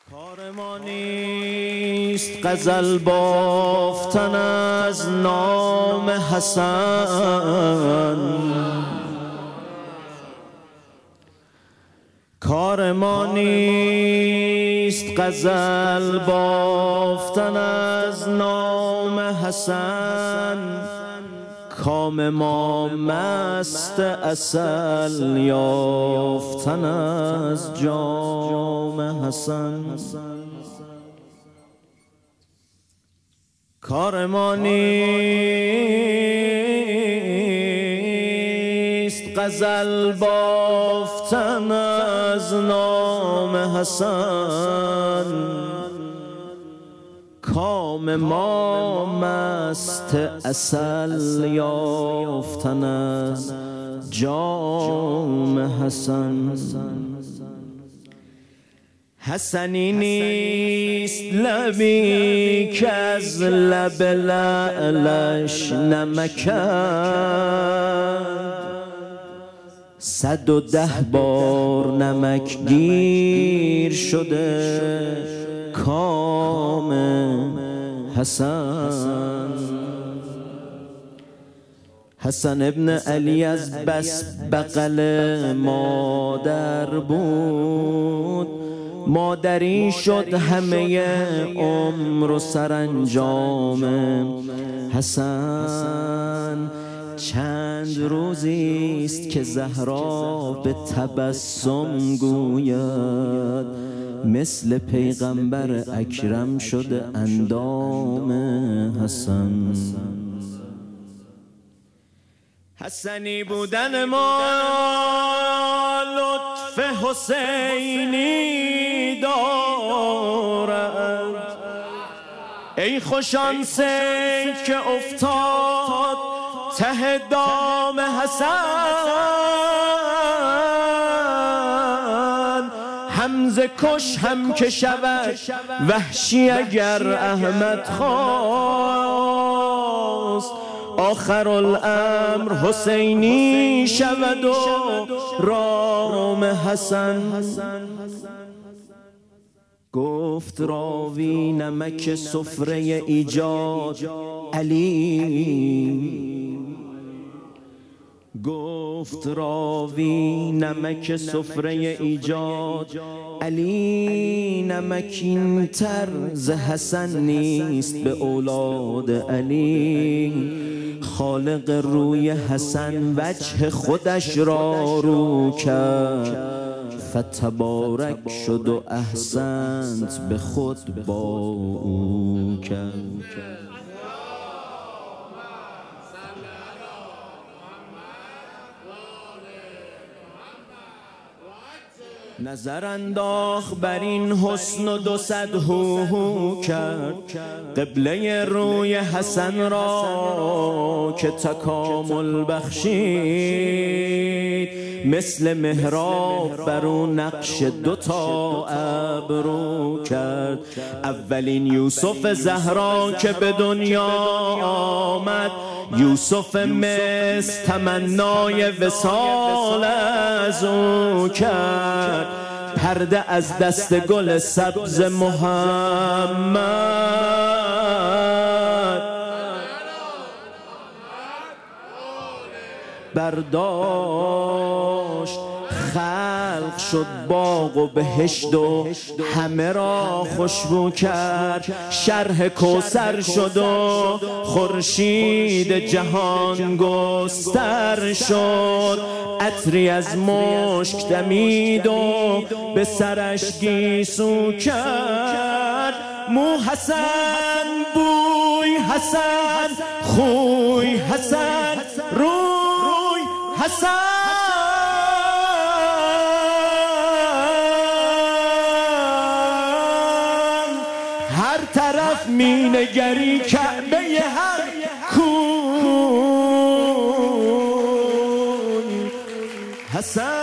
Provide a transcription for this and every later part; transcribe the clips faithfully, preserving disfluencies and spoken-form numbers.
کار ما نیست غزل بافتن از نام حسن، کار ما نیست غزل بافتن از نام حسن، کام ما مست عسل یافتن از جام حسن. کار ما نیست غزل بافتن از نام حسن، کام ما مست عسل یافتن از جام حسن. حسنی نیست لبی که از لب لعلش نمکد، صد و ده بار نمک گیر شده کام حسن. حسن ابن علی از بس بغل مادر بود، مادری شد همه عمر و سرانجام حسن. چند روزی است که زهرا به تبسم گوید، مثل پیغمبر اکرم شده اندام حسن. حسنی بودن ما لطف حسینی دارد، ای خوش آن سیل که افتاد ته دام حسن. حمزه کش هم که شود وحشی اگر احمد خواست، آخر الامر حسینی شود و رام حسن. گفت راوی نمک سفره ایجاد علی، گفت راوی نمک سفره ایجاد علی، نمکین تر ز حسن نیست به اولاد علی. خالق روی حسن وجه خودش را رو کرد، فتبارک شد و احسنت به خود با او کرد. نظر انداخت بر این حسن و دو صد هو کرد، قبله روی حسن را که تکامل بخشید، مثل محراب بر اون نقش دوتا ابرو کرد. اولین یوسف زهرا که به دنیا آمد، یوسف مصر تمنای وصال از او کرد. پرده از دست گل سبز محمد برداشت، خلق شد باغ و بهشت و همه را خوشبو کرد. شرح کوثر شد و خورشید جهان گستر شد، عطری از مشک دمید و به سرش گیسو کرد. مو حسن، بوی حسن، خوی حسن، روی حسن. هر طرف می نگری کعبه هر کون حسن.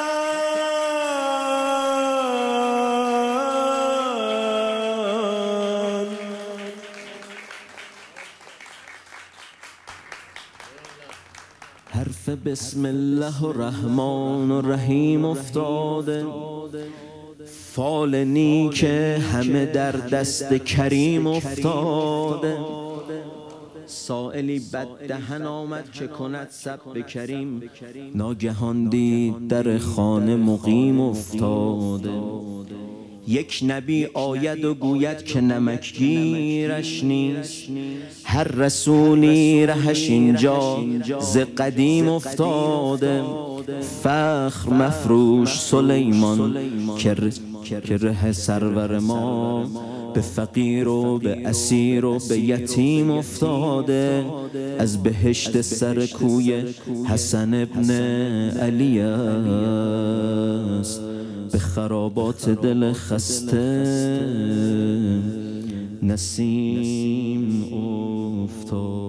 حرف بسم الله الرحمن الرحیم افتاده، فال نیک همه در دست کریم افتاده. سائلی بد دهن آمد که کند سب کریم، ناگهان دید در خانه مقیم افتاده. یک نبی آید و گوید که نمکگیرش نیست، هر رسولی رهش اینجا ز قدیم افتاده. فخر مفروش سلیمان که ره سرور ما، به فقیر و به اسیر و به یتیم افتاده. از بهشت سر کوی حسن ابن علی است، به خرابات دل خسته نسیم افتاد.